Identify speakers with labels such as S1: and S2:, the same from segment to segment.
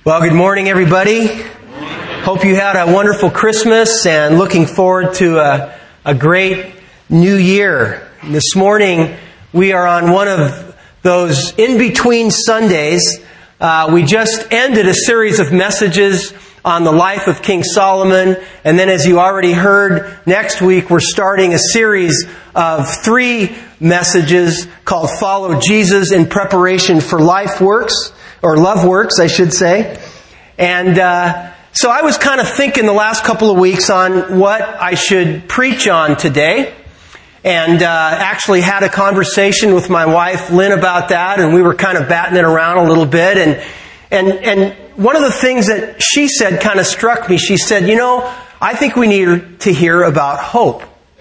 S1: Well, good morning, everybody. Hope you had a wonderful Christmas and looking forward to a great new year. This morning, we are on one of those in-between Sundays. We just ended a series of messages on the life of King Solomon. And then, as you already heard, next week we're starting a series of 3 messages called Follow Jesus in Preparation for Life Works. Or Love Works, I should say. And so I was kind of thinking the last couple of weeks on what I should preach on today. And actually had a conversation with my wife, Lynn, about that. And we were kind of batting it around a little bit. And one of the things that she said kind of struck me. She said, I think we need to hear about hope.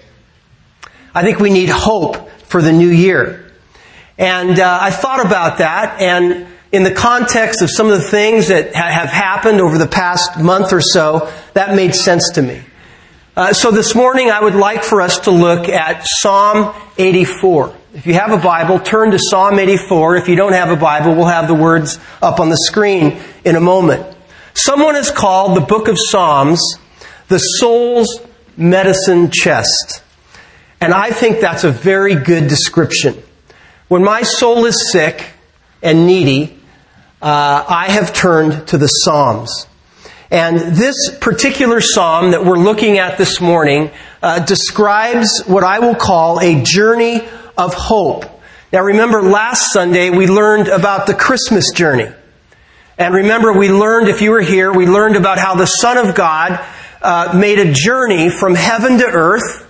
S1: I think we need hope for the new year. And I thought about that, and in the context of some of the things that have happened over the past month or so, that made sense to me. So this morning I would like for us to look at Psalm 84. If you have a Bible, turn to Psalm 84. If you don't have a Bible, we'll have the words up on the screen in a moment. Someone has called the book of Psalms the soul's medicine chest. And I think that's a very good description. When my soul is sick and needy, I have turned to the Psalms. And this particular psalm that we're looking at this morning describes what I will call a journey of hope. Now remember, last Sunday we learned about the Christmas journey. And remember, we learned, if you were here, we learned about how the Son of God made a journey from heaven to earth,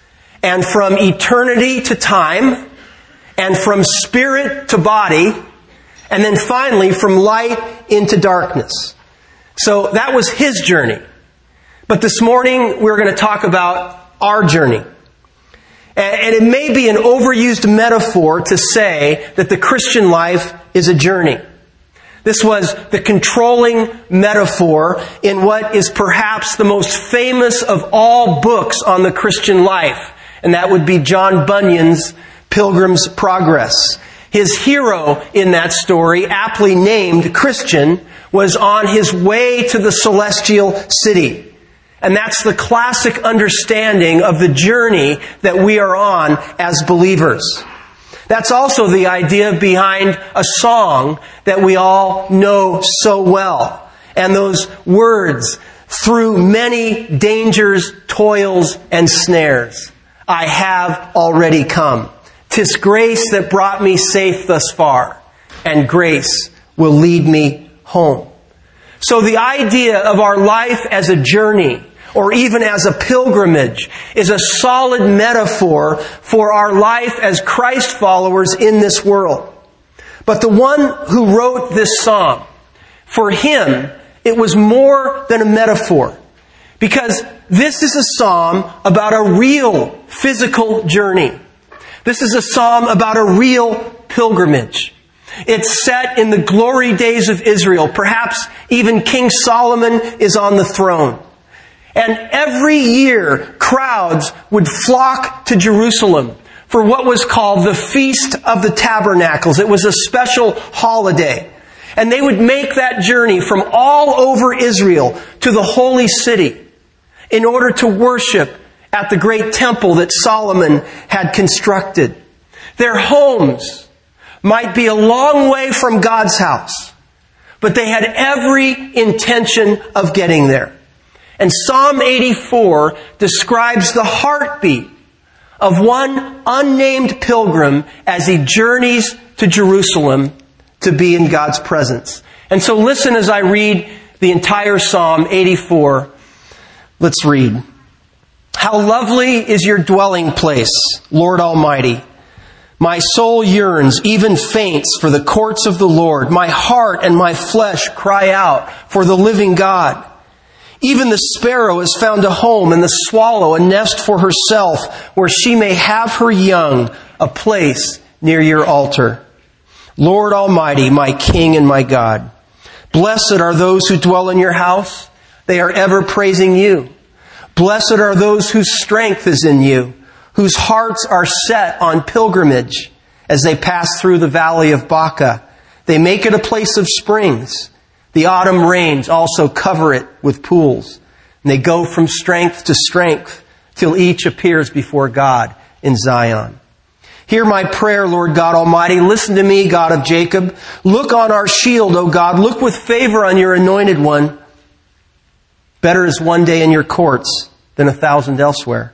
S1: and from eternity to time, and from spirit to body, and then finally, from light into darkness. So that was His journey. But this morning, we're going to talk about our journey. And it may be an overused metaphor to say that the Christian life is a journey. This was the controlling metaphor in what is perhaps the most famous of all books on the Christian life. And that would be John Bunyan's Pilgrim's Progress. His hero in that story, aptly named Christian, was on his way to the celestial city. And that's the classic understanding of the journey that we are on as believers. That's also the idea behind a song that we all know so well. And those words, through many dangers, toils, and snares, I have already come. 'Tis grace that brought me safe thus far, and grace will lead me home. So the idea of our life as a journey, or even as a pilgrimage, is a solid metaphor for our life as Christ followers in this world. But the one who wrote this psalm, for him, it was more than a metaphor. Because this is a psalm about a real physical journey. This is a psalm about a real pilgrimage. It's set in the glory days of Israel. Perhaps even King Solomon is on the throne. And every year, crowds would flock to Jerusalem for what was called the Feast of the Tabernacles. It was a special holiday. And they would make that journey from all over Israel to the holy city in order to worship at the great temple that Solomon had constructed. Their homes might be a long way from God's house, but they had every intention of getting there. And Psalm 84 describes the heartbeat of one unnamed pilgrim as he journeys to Jerusalem to be in God's presence. And so listen as I read the entire Psalm 84. Let's read. How lovely is your dwelling place, Lord Almighty. My soul yearns, even faints, for the courts of the Lord. My heart and my flesh cry out for the living God. Even the sparrow has found a home, and the swallow a nest for herself, where she may have her young, a place near your altar. Lord Almighty, my King and my God. Blessed are those who dwell in your house. They are ever praising you. Blessed are those whose strength is in you, whose hearts are set on pilgrimage as they pass through the valley of Baca. They make it a place of springs. The autumn rains also cover it with pools. And they go from strength to strength till each appears before God in Zion. Hear my prayer, Lord God Almighty. Listen to me, God of Jacob. Look on our shield, O God. Look with favor on your anointed one. Better is one day in your courts than 1,000 elsewhere.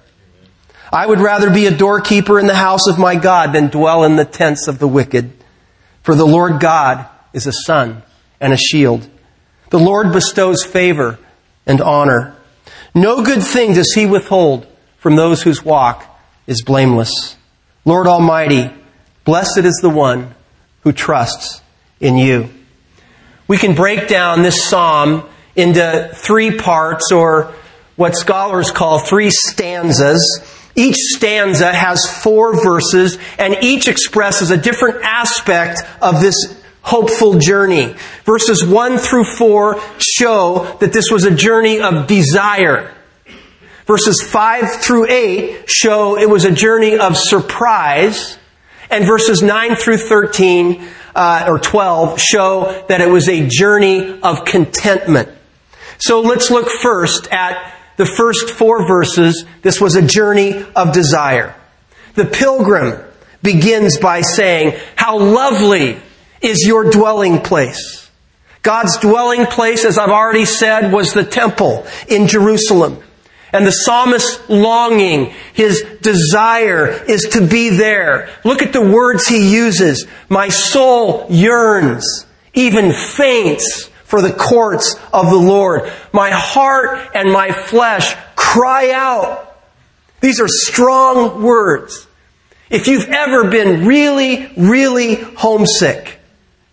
S1: I would rather be a doorkeeper in the house of my God than dwell in the tents of the wicked. For the Lord God is a sun and a shield. The Lord bestows favor and honor. No good thing does He withhold from those whose walk is blameless. Lord Almighty, blessed is the one who trusts in You. We can break down this psalm into 3 parts, or what scholars call 3 stanzas. Each stanza has 4 verses, and each expresses a different aspect of this hopeful journey. Verses 1 through 4 show that this was a journey of desire. Verses 5 through 8 show it was a journey of surprise. And verses 9 through 13 or 12 show that it was a journey of contentment. So let's look first at the first 4 verses. This was a journey of desire. The pilgrim begins by saying, "How lovely is your dwelling place." God's dwelling place, as I've already said, was the temple in Jerusalem. And the psalmist's longing, his desire, is to be there. Look at the words he uses. My soul yearns, even faints, for the courts of the Lord. My heart and my flesh cry out. These are strong words. If you've ever been really, really homesick,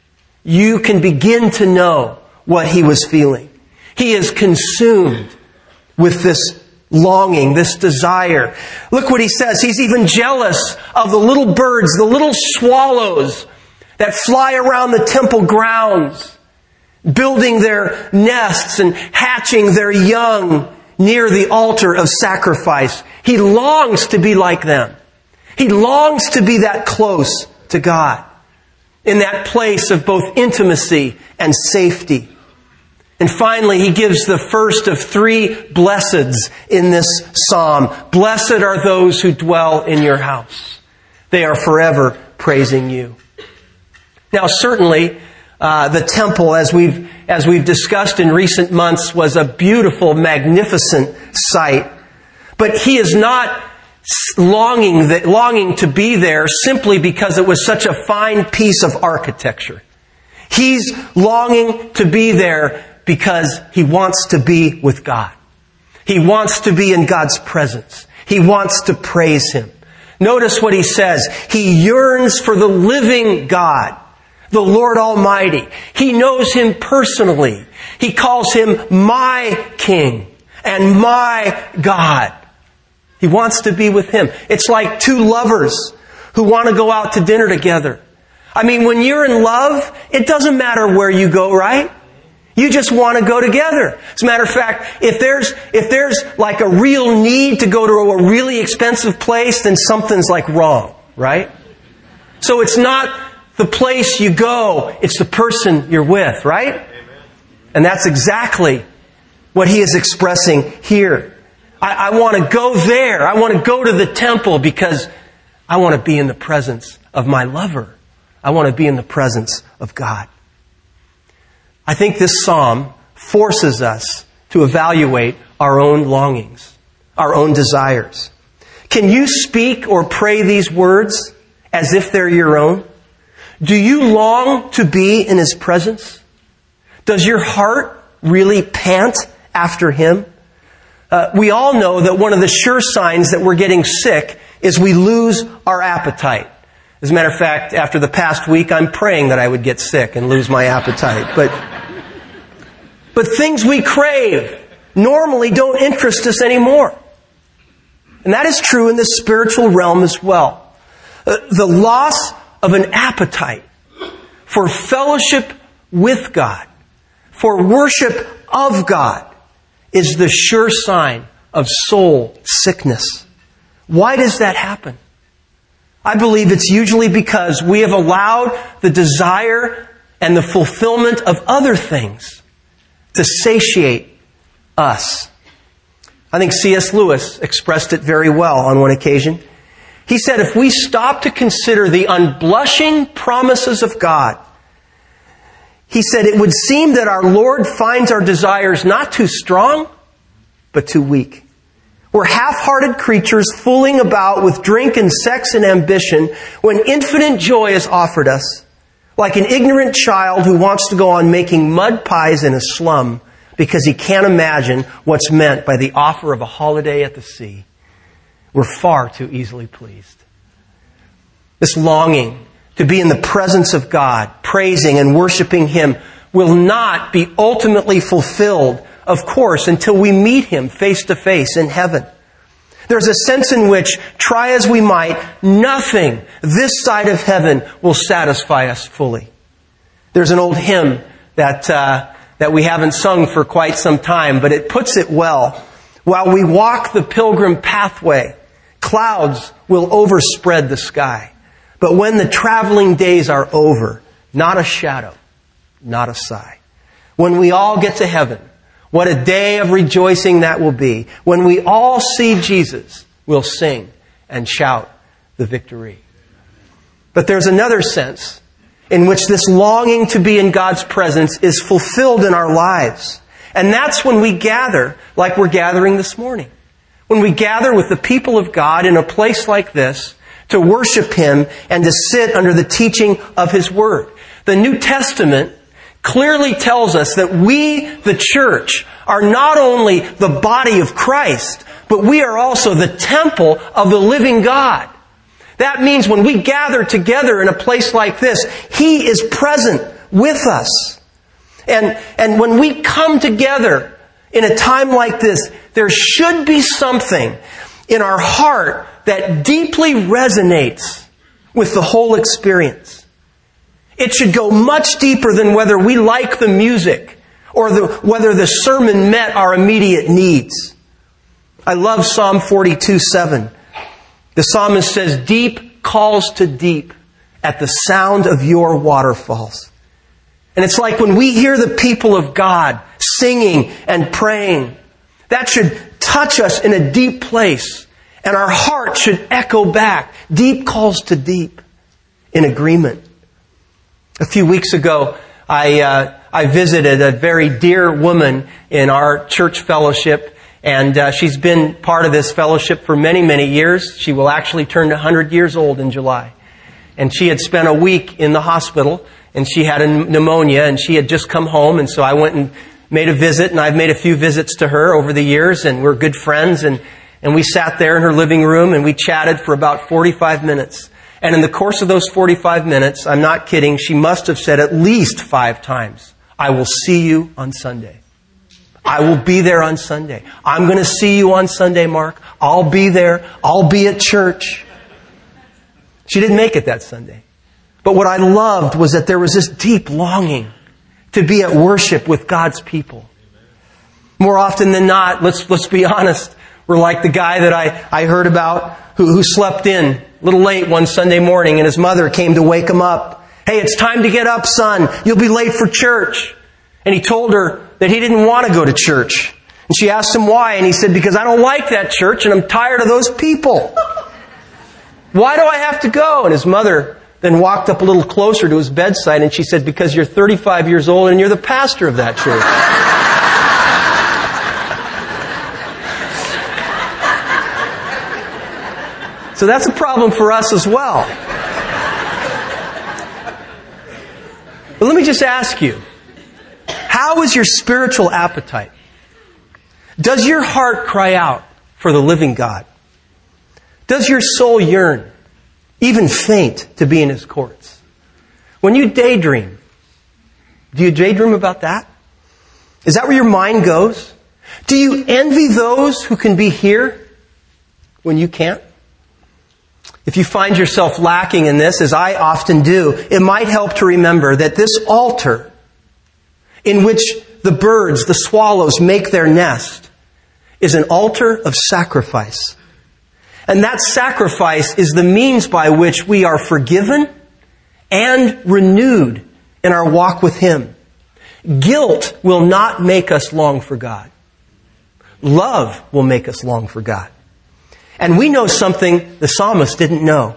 S1: you can begin to know what he was feeling. He is consumed with this longing, this desire. Look what he says. He's even jealous of the little birds, the little swallows that fly around the temple grounds, building their nests and hatching their young near the altar of sacrifice. He longs to be like them. He longs to be that close to God, in that place of both intimacy and safety. And finally, he gives the first of 3 blesseds in this psalm. Blessed are those who dwell in your house. They are forever praising you. Now, certainly, the temple, as we've discussed in recent months, was a beautiful, magnificent sight. But he is not longing to be there simply because it was such a fine piece of architecture. He's longing to be there because he wants to be with God. He wants to be in God's presence. He wants to praise Him. Notice what he says. He yearns for the living God, the Lord Almighty. He knows Him personally. He calls Him my King and my God. He wants to be with Him. It's like 2 lovers who want to go out to dinner together. I mean, when you're in love, it doesn't matter where you go, right? You just want to go together. As a matter of fact, if there's like a real need to go to a really expensive place, then something's like wrong, right? So it's not the place you go, it's the person you're with, right? Amen. And that's exactly what he is expressing here. I want to go there. I want to go to the temple because I want to be in the presence of my lover. I want to be in the presence of God. I think this psalm forces us to evaluate our own longings, our own desires. Can you speak or pray these words as if they're your own? Do you long to be in His presence? Does your heart really pant after Him? We all know that one of the sure signs that we're getting sick is we lose our appetite. As a matter of fact, after the past week, I'm praying that I would get sick and lose my appetite. But things we crave normally don't interest us anymore. And that is true in the spiritual realm as well. The loss of an appetite for fellowship with God, for worship of God, is the sure sign of soul sickness. Why does that happen? I believe it's usually because we have allowed the desire and the fulfillment of other things to satiate us. I think C.S. Lewis expressed it very well on one occasion. He said, if we stop to consider the unblushing promises of God, he said, it would seem that our Lord finds our desires not too strong, but too weak. We're half-hearted creatures fooling about with drink and sex and ambition when infinite joy is offered us, like an ignorant child who wants to go on making mud pies in a slum because he can't imagine what's meant by the offer of a holiday at the sea. We're far too easily pleased. This longing to be in the presence of God, praising and worshiping Him, will not be ultimately fulfilled, of course, until we meet Him face to face in heaven. There's a sense in which, try as we might, nothing this side of heaven will satisfy us fully. There's an old hymn that we haven't sung for quite some time, but it puts it well. While we walk the pilgrim pathway, clouds will overspread the sky. But when the traveling days are over, not a shadow, not a sigh. When we all get to heaven, what a day of rejoicing that will be. When we all see Jesus, we'll sing and shout the victory. But there's another sense in which this longing to be in God's presence is fulfilled in our lives. And that's when we gather like we're gathering this morning. When we gather with the people of God in a place like this to worship Him and to sit under the teaching of His Word. The New Testament clearly tells us that we, the church, are not only the body of Christ, but we are also the temple of the living God. That means when we gather together in a place like this, He is present with us. And when we come together in a time like this, there should be something in our heart that deeply resonates with the whole experience. It should go much deeper than whether we like the music or whether the sermon met our immediate needs. I love Psalm 42:7. The psalmist says, "Deep calls to deep at the sound of your waterfalls." And it's like when we hear the people of God singing and praying, that should touch us in a deep place. And our heart should echo back. Deep calls to deep in agreement. A few weeks ago, I visited a very dear woman in our church fellowship. And she's been part of this fellowship for many, many years. She will actually turn 100 years old in July. And she had spent a week in the hospital. And she had a pneumonia. And she had just come home. And so I went and made a visit. And I've made a few visits to her over the years. And we're good friends. And we sat there in her living room and we chatted for about 45 minutes. And in the course of those 45 minutes, I'm not kidding, she must have said at least 5 times, "I will see you on Sunday. I will be there on Sunday. I'm going to see you on Sunday, Mark. I'll be there. I'll be at church." She didn't make it that Sunday. But what I loved was that there was this deep longing to be at worship with God's people. More often than not, let's be honest, we're like the guy that I heard about who slept in a little late one Sunday morning and his mother came to wake him up. "Hey, it's time to get up, son. You'll be late for church." And he told her that he didn't want to go to church. And she asked him why. And he said, "Because I don't like that church and I'm tired of those people. Why do I have to go?" And his mother then walked up a little closer to his bedside and she said, "Because you're 35 years old and you're the pastor of that church." So that's a problem for us as well. But let me just ask you, how is your spiritual appetite? Does your heart cry out for the living God? Does your soul yearn, even faint, to be in His courts? When you daydream, do you daydream about that? Is that where your mind goes? Do you envy those who can be here when you can't? If you find yourself lacking in this, as I often do, it might help to remember that this altar in which the birds, the swallows, make their nest is an altar of sacrifice. And that sacrifice is the means by which we are forgiven and renewed in our walk with Him. Guilt will not make us long for God. Love will make us long for God. And we know something the psalmist didn't know.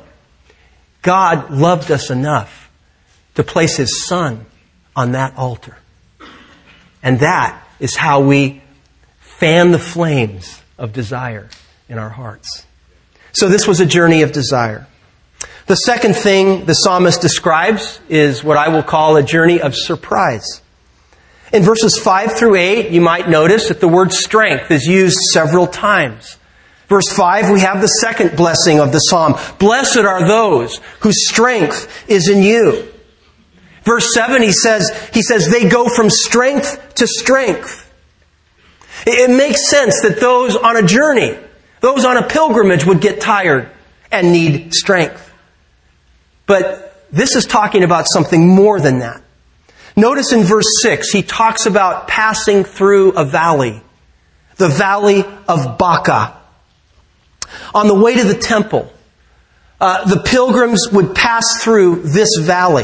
S1: God loved us enough to place His Son on that altar. And that is how we fan the flames of desire in our hearts. So this was a journey of desire. The second thing the psalmist describes is what I will call a journey of surprise. In verses 5 through 8, you might notice that the word strength is used several times. Verse 5, we have the second blessing of the psalm. Blessed are those whose strength is in you. Verse 7, he says, they go from strength to strength. It makes sense that those on a journey, those on a pilgrimage would get tired and need strength. But this is talking about something more than that. Notice in verse 6, he talks about passing through a valley. The valley of Baca. On the way to the temple, the pilgrims would pass through this valley.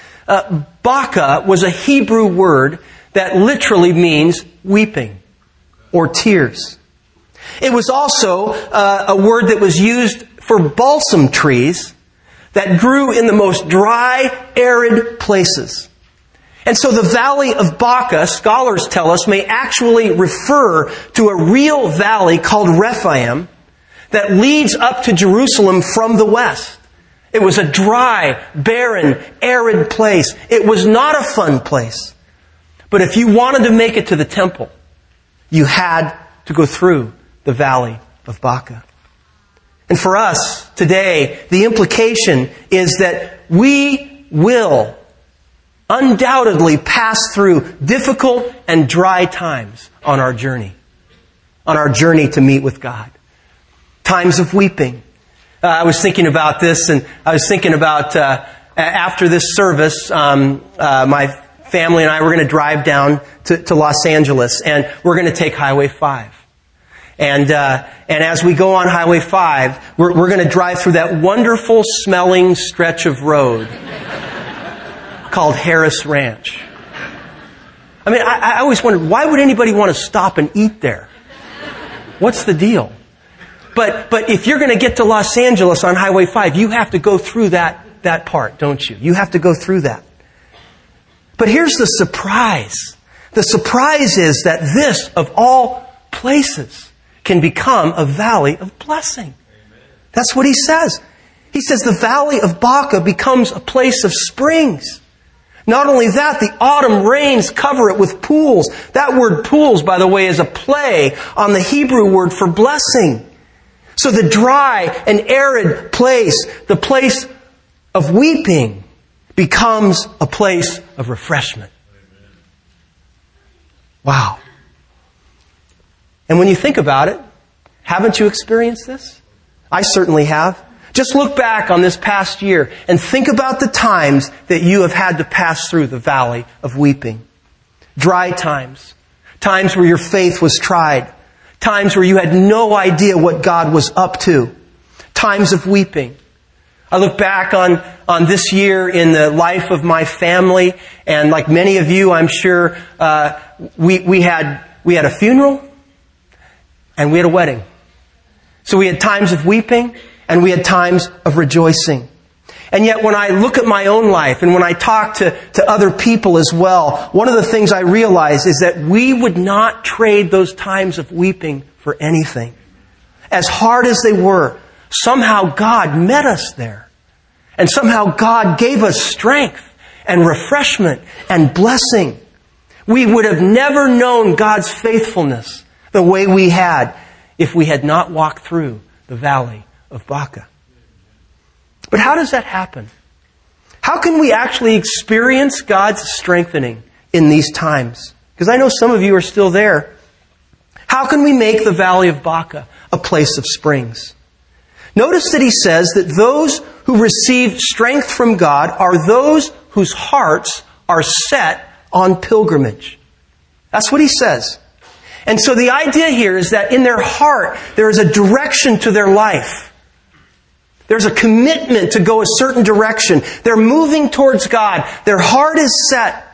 S1: Baca was a Hebrew word that literally means weeping or tears. It was also a word that was used for balsam trees that grew in the most dry, arid places. And so the valley of Baca, scholars tell us, may actually refer to a real valley called Rephaim that leads up to Jerusalem from the west. It was a dry, barren, arid place. It was not a fun place. But if you wanted to make it to the temple, you had to go through the valley of Baca. And for us today, the implication is that we will undoubtedly pass through difficult and dry times on our journey to meet with God. Times of weeping. I was thinking about this, and I was thinking about after this service, my family and I were going to drive down to Los Angeles, and we're going to take Highway 5. And as we go on Highway 5, we're going to drive through that wonderful smelling stretch of road called Harris Ranch. I mean, I always wondered, why would anybody want to stop and eat there? What's the deal? But if you're going to get to Los Angeles on Highway 5, you have to go through that part, don't you? You have to go through that. But here's the surprise. The surprise is that this, of all places, can become a valley of blessing. That's what he says. He says the valley of Baca becomes a place of springs. Not only that, the autumn rains cover it with pools. That word pools, by the way, is a play on the Hebrew word for blessing. So the dry and arid place, the place of weeping, becomes a place of refreshment. Wow. And when you think about it, haven't you experienced this? I certainly have. Just look back on this past year and think about the times that you have had to pass through the valley of weeping. Dry times. Times where your faith was tried. Times where you had no idea what God was up to. Times of weeping. I look back on this year in the life of my family, and like many of you, I'm sure, we had a funeral and we had a wedding. So we had times of weeping and we had times of rejoicing. And yet when I look at my own life and when I talk to other people as well, one of the things I realize is that we would not trade those times of weeping for anything. As hard as they were, somehow God met us there. And somehow God gave us strength and refreshment and blessing. We would have never known God's faithfulness the way we had if we had not walked through the valley of Baca. But how does that happen? How can we actually experience God's strengthening in these times? Because I know some of you are still there. How can we make the valley of Baca a place of springs? Notice that he says that those who receive strength from God are those whose hearts are set on pilgrimage. That's what he says. And so the idea here is that in their heart, there is a direction to their life. There's a commitment to go a certain direction. They're moving towards God. Their heart is set.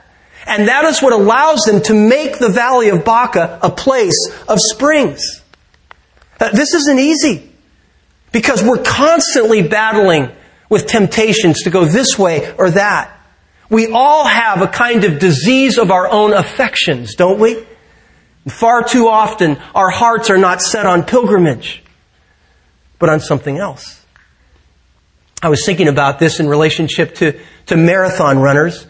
S1: And that is what allows them to make the Valley of Baca a place of springs. This isn't easy because we're constantly battling with temptations to go this way or that. We all have a kind of disease of our own affections, don't we? Far too often, our hearts are not set on pilgrimage, but on something else. I was thinking about this in relationship to marathon runners.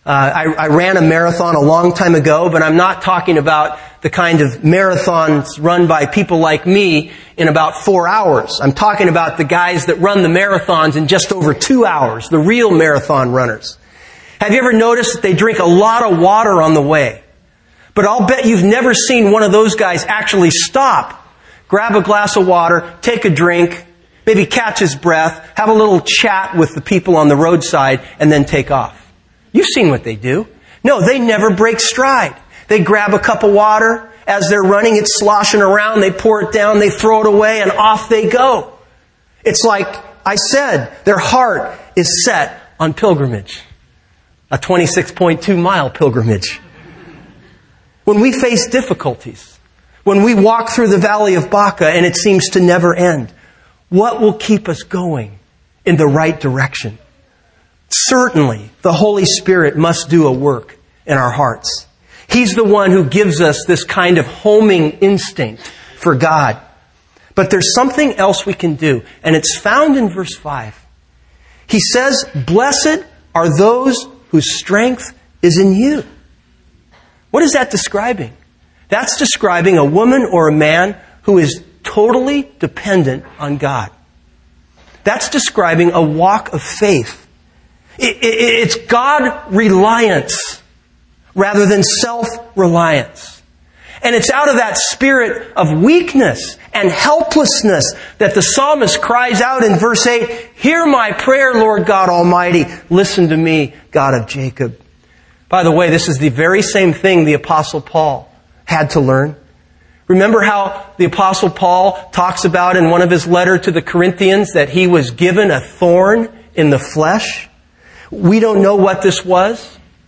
S1: I ran a marathon a long time ago, but I'm not talking about the kind of marathons run by people like me in about 4 hours. I'm talking about the guys that run the marathons in just over 2 hours, the real marathon runners. Have you ever noticed that they drink a lot of water on the way? But I'll bet you've never seen one of those guys actually stop, grab a glass of water, take a drink, maybe catch his breath, have a little chat with the people on the roadside, and then take off. You've seen what they do. No, they never break stride. They grab a cup of water. As they're running, it's sloshing around. They pour it down, they throw it away, and off they go. It's like I said, their heart is set on pilgrimage. A 26.2 mile pilgrimage. When we face difficulties, when we walk through the Valley of Baca and it seems to never end, what will keep us going in the right direction? Certainly, the Holy Spirit must do a work in our hearts. He's the one who gives us this kind of homing instinct for God. But there's something else we can do, and it's found in verse 5. He says, "Blessed are those whose strength is in you." What is that describing? That's describing a woman or a man who is totally dependent on God. That's describing a walk of faith. It's God reliance rather than self-reliance. And it's out of that spirit of weakness and helplessness that the psalmist cries out in verse 8, "Hear my prayer, Lord God Almighty. Listen to me, God of Jacob." By the way, this is the very same thing the Apostle Paul had to learn. Remember how the Apostle Paul talks about in one of his letters to the Corinthians that he was given a thorn in the flesh? We don't know what this was.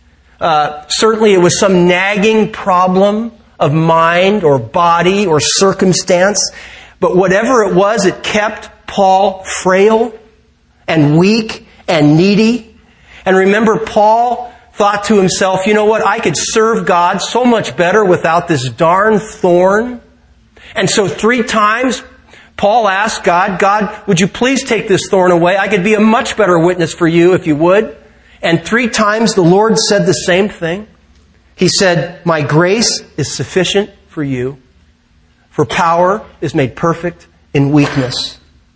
S1: Certainly it was some nagging problem of mind or body or circumstance. But whatever it was, it kept Paul frail and weak and needy. And remember, Paul thought to himself, you know what, I could serve God so much better without this darn thorn. And so 3 times, Paul asked God, "God, would you please take this thorn away? I could be a much better witness for you if you would." And 3 times the Lord said the same thing. He said, "My grace is sufficient for you, for power is made perfect in weakness."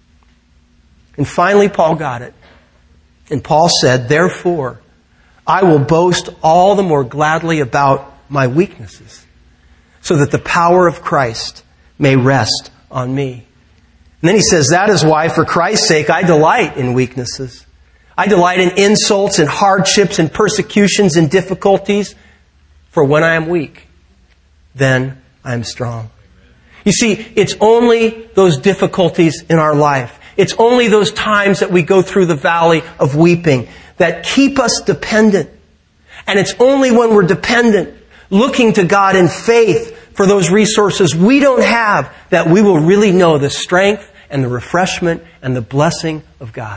S1: And finally, Paul got it. And Paul said, "Therefore, I will boast all the more gladly about my weaknesses, so that the power of Christ may rest on me." And then he says, "That is why, for Christ's sake, I delight in weaknesses. I delight in insults and hardships and persecutions and difficulties. For when I am weak, then I am strong." You see, it's only those difficulties in our life. It's only those times that we go through the valley of weeping that keep us dependent. And it's only when we're dependent, looking to God in faith for those resources we don't have, that we will really know the strength and the refreshment and the blessing of God.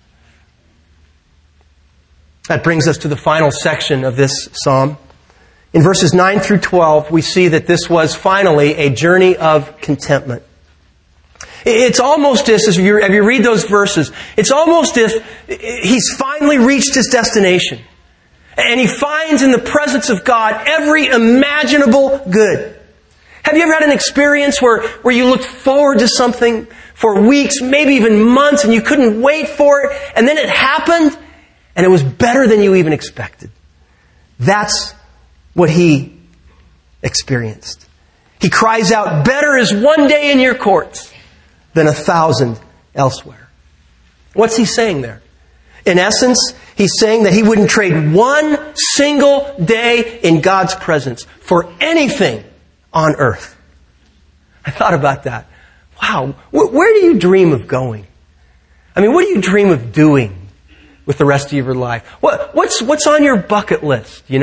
S1: That brings us to the final section of this psalm. In verses 9 through 12, we see that this was finally a journey of contentment. It's almost as you read those verses, it's almost as if he's finally reached his destination. And he finds in the presence of God every imaginable good. Have you ever had an experience where you looked forward to something for weeks, maybe even months, and you couldn't wait for it, and then it happened, and it was better than you even expected? That's what he experienced. He cries out, "Better is one day in your courts than 1,000 elsewhere." What's he saying there? In essence, he's saying that he wouldn't trade one single day in God's presence for anything on earth. I thought about that. Wow, where do you dream of going? I mean, what do you dream of doing with the rest of your life? What's on your bucket list, you know?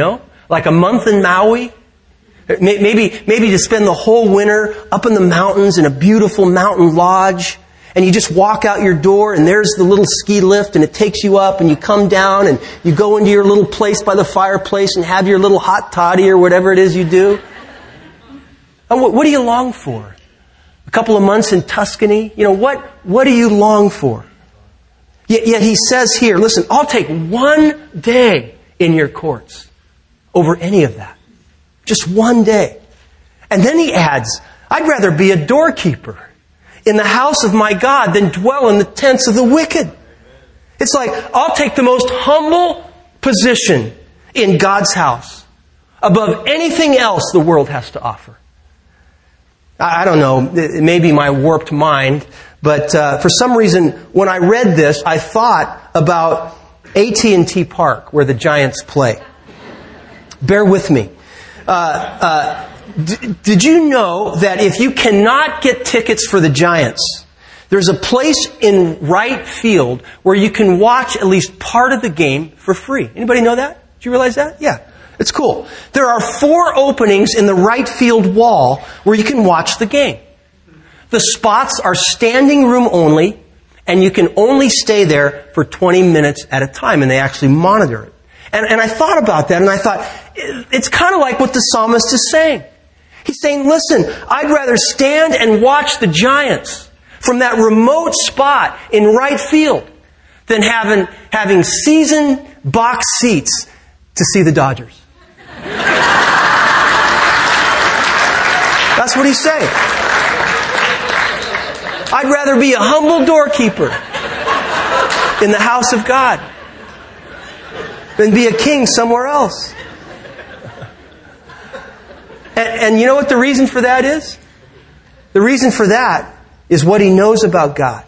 S1: Like a month in Maui? Maybe to spend the whole winter up in the mountains in a beautiful mountain lodge. And you just walk out your door and there's the little ski lift and it takes you up and you come down and you go into your little place by the fireplace and have your little hot toddy or whatever it is you do. And what do you long for? A couple of months in Tuscany? What do you long for? Yet he says here, listen, I'll take one day in your courts over any of that. Just one day. And then he adds, I'd rather be a doorkeeper in the house of my God than dwell in the tents of the wicked. It's like, I'll take the most humble position in God's house above anything else the world has to offer. I don't know, it may be my warped mind, but for some reason, when I read this, I thought about AT&T Park, where the Giants play. Bear with me. Did you know that if you cannot get tickets for the Giants, there's a place in right field where you can watch at least part of the game for free? Anybody know that? Did you realize that? Yeah. It's cool. There are 4 openings in the right field wall where you can watch the game. The spots are standing room only, and you can only stay there for 20 minutes at a time, and they actually monitor it. And I thought about that, and I thought, it's kind of like what the psalmist is saying. He's saying, listen, I'd rather stand and watch the Giants from that remote spot in right field than having season box seats to see the Dodgers. That's what he's saying. I'd rather be a humble doorkeeper in the house of God than be a king somewhere else. And you know what the reason for that is? The reason for that is what he knows about God.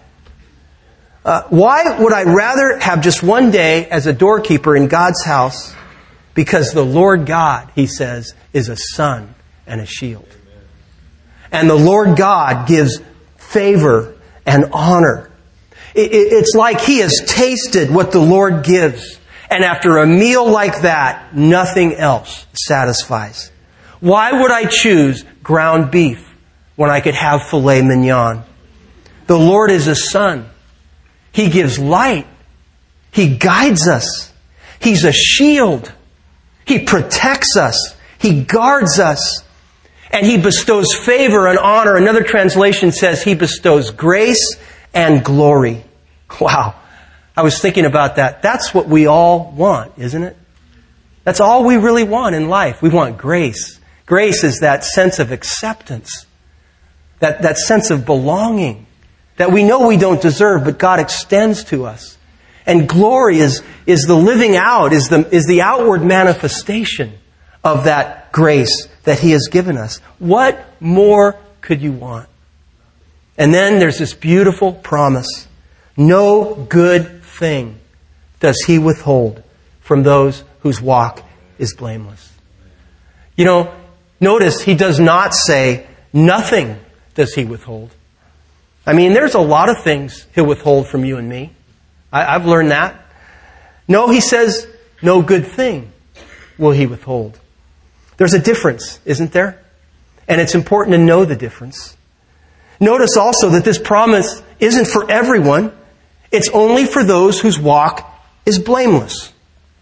S1: Why would I rather have just one day as a doorkeeper in God's house? Because the Lord God, he says, is a sun and a shield. And the Lord God gives favor and honor. It's like he has tasted what the Lord gives. And after a meal like that, nothing else satisfies. Why would I choose ground beef when I could have filet mignon? The Lord is a sun. He gives light. He guides us. He's a shield. He protects us. He guards us. And he bestows favor and honor. Another translation says he bestows grace and glory. Wow. I was thinking about that. That's what we all want, isn't it? That's all we really want in life. We want grace. Grace is that sense of acceptance. That sense of belonging that we know we don't deserve, but God extends to us. And glory is the living out, is the outward manifestation of that grace that he has given us. What more could you want? And then there's this beautiful promise. No good thing does he withhold from those whose walk is blameless. You know, notice he does not say, nothing does he withhold. I mean, there's a lot of things he'll withhold from you and me. I've learned that. No, he says, no good thing will he withhold. There's a difference, isn't there? And it's important to know the difference. Notice also that this promise isn't for everyone. It's only for those whose walk is blameless.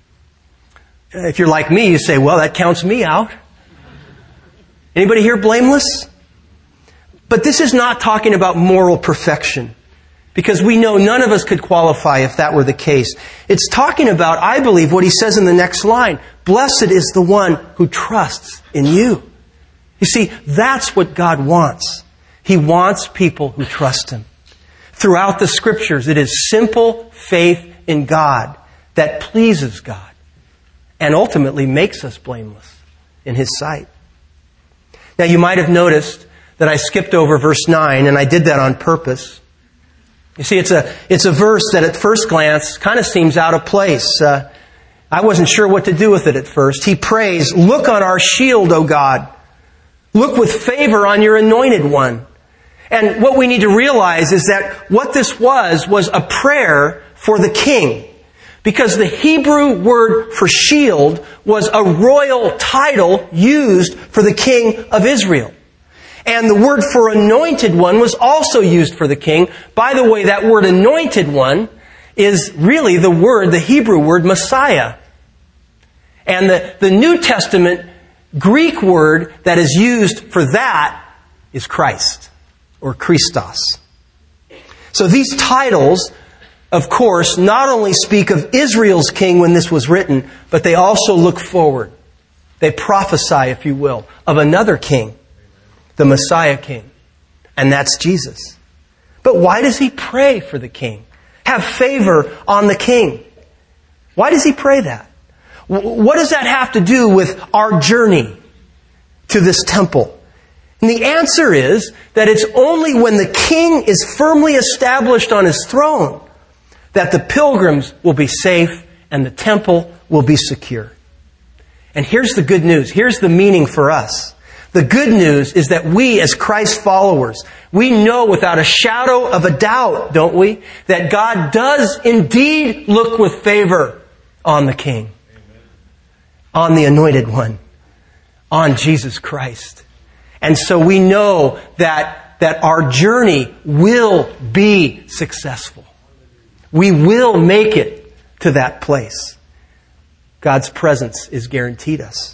S1: If you're like me, you say, well, that counts me out. Anybody here blameless? But this is not talking about moral perfection, because we know none of us could qualify if that were the case. It's talking about, I believe, what he says in the next line. Blessed is the one who trusts in you. You see, that's what God wants. He wants people who trust him. Throughout the Scriptures, it is simple faith in God that pleases God and ultimately makes us blameless in his sight. Now, you might have noticed that I skipped over verse 9, and I did that on purpose. You see, it's a verse that at first glance kind of seems out of place. I wasn't sure what to do with it at first. He prays, look on our shield, O God. Look with favor on your anointed one. And what we need to realize is that what this was a prayer for the king. Because the Hebrew word for shield was a royal title used for the king of Israel. And the word for anointed one was also used for the king. By the way, that word anointed one is really the Hebrew word Messiah. And the New Testament Greek word that is used for that is Christ, or Christos. So these titles, of course, not only speak of Israel's king when this was written, but they also look forward. They prophesy, if you will, of another king, the Messiah king. And that's Jesus. But why does he pray for the king? Have favor on the king. Why does he pray that? What does that have to do with our journey to this temple? And the answer is that it's only when the king is firmly established on his throne that the pilgrims will be safe and the temple will be secure. And here's the good news. Here's the meaning for us. The good news is that we, as Christ followers, we know without a shadow of a doubt, don't we, that God does indeed look with favor on the King, on the Anointed One, on Jesus Christ. And so we know that our journey will be successful. We will make it to that place. God's presence is guaranteed us.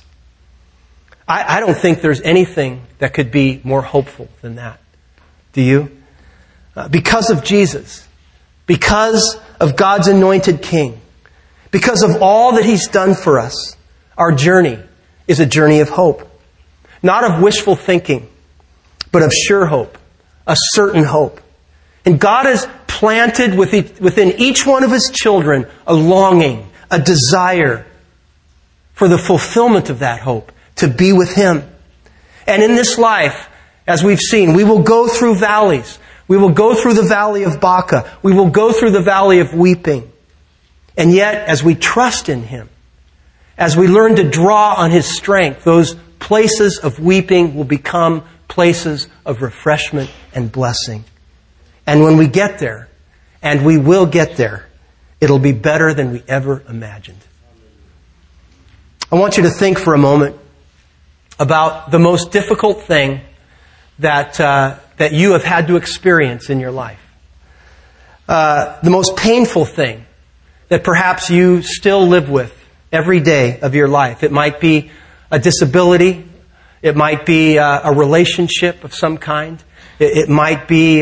S1: I don't think there's anything that could be more hopeful than that. Do you? Because of Jesus, because of God's anointed King, because of all that He's done for us, our journey is a journey of hope. Not of wishful thinking, but of sure hope, a certain hope. And God has planted within each one of His children a longing, a desire for the fulfillment of that hope, to be with Him. And in this life, as we've seen, we will go through valleys. We will go through the valley of Baca. We will go through the valley of weeping. And yet, as we trust in Him, as we learn to draw on His strength, those places of weeping will become places of refreshment and blessing. And when we get there, and we will get there, it'll be better than we ever imagined. I want you to think for a moment about the most difficult thing that you have had to experience in your life. The most painful thing that perhaps you still live with every day of your life. It might be a disability. It might be a relationship of some kind. It might be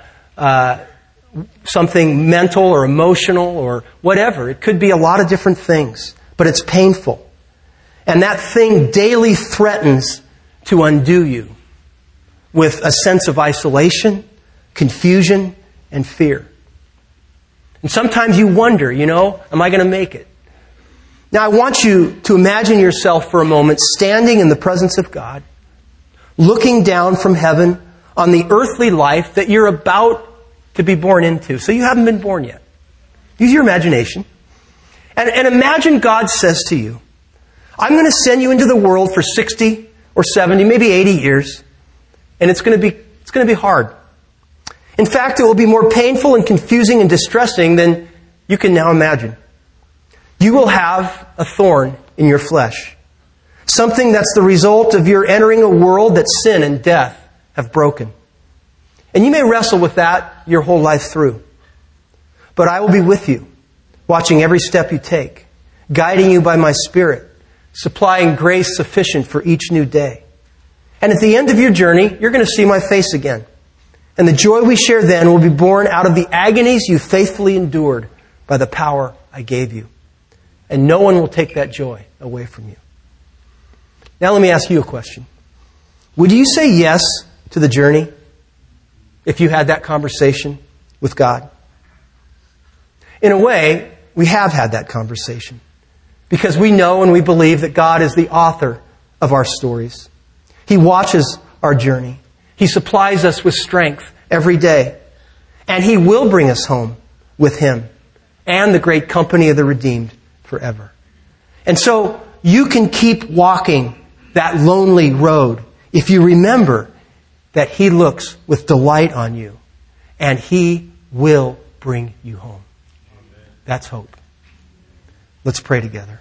S1: something mental or emotional or whatever. It could be a lot of different things, but it's painful. And that thing daily threatens to undo you with a sense of isolation, confusion, and fear. And sometimes you wonder, am I going to make it? Now I want you to imagine yourself for a moment standing in the presence of God, looking down from heaven on the earthly life that you're about to be born into. So you haven't been born yet. Use your imagination. And imagine God says to you, I'm going to send you into the world for 60 or 70, maybe 80 years, and it's going to be hard. In fact, it will be more painful and confusing and distressing than you can now imagine. You will have a thorn in your flesh, something that's the result of your entering a world that sin and death have broken. And you may wrestle with that your whole life through. But I will be with you, watching every step you take, guiding you by my Spirit, supplying grace sufficient for each new day. And at the end of your journey, you're going to see my face again. And the joy we share then will be born out of the agonies you faithfully endured by the power I gave you. And no one will take that joy away from you. Now let me ask you a question. Would you say yes to the journey if you had that conversation with God? In a way, we have had that conversation. Because we know and we believe that God is the author of our stories. He watches our journey. He supplies us with strength every day. And He will bring us home with Him and the great company of the redeemed forever. And so you can keep walking that lonely road if you remember that He looks with delight on you and He will bring you home. That's hope. Let's pray together.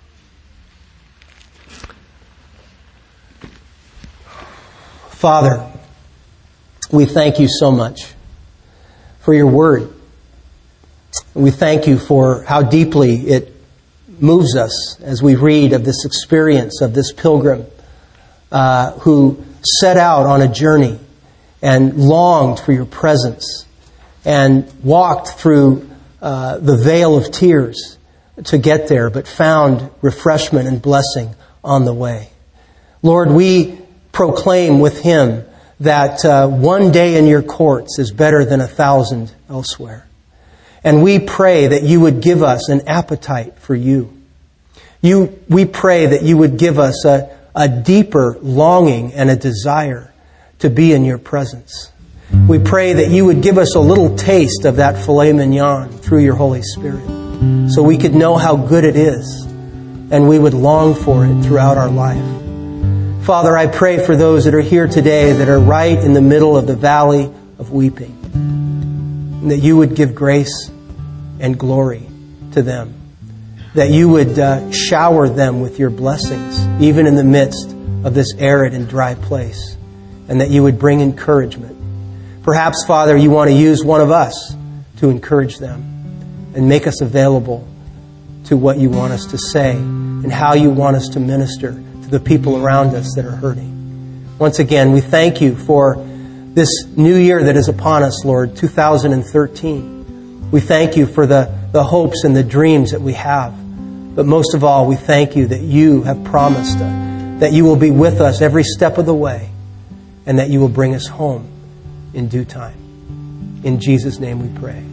S1: Father, we thank you so much for your word. We thank you for how deeply it moves us as we read of this experience of this pilgrim who set out on a journey and longed for your presence and walked through the vale of tears to get there, but found refreshment and blessing on the way. Lord, we proclaim with him that one day in your courts is better than 1,000 elsewhere. And we pray that you would give us an appetite for you. We pray that you would give us a deeper longing and a desire to be in your presence. We pray that you would give us a little taste of that filet mignon through your Holy Spirit, so we could know how good it is, and we would long for it throughout our life. Father, I pray for those that are here today that are right in the middle of the valley of weeping, and that you would give grace and glory to them, that you would shower them with your blessings, even in the midst of this arid and dry place, and that you would bring encouragement. Perhaps, Father, you want to use one of us to encourage them and make us available to what you want us to say and how you want us to minister to the people around us that are hurting. Once again, we thank you for this new year that is upon us, Lord, 2013. We thank you for the hopes and the dreams that we have. But most of all, we thank you that you have promised that you will be with us every step of the way and that you will bring us home in due time. In Jesus' name we pray.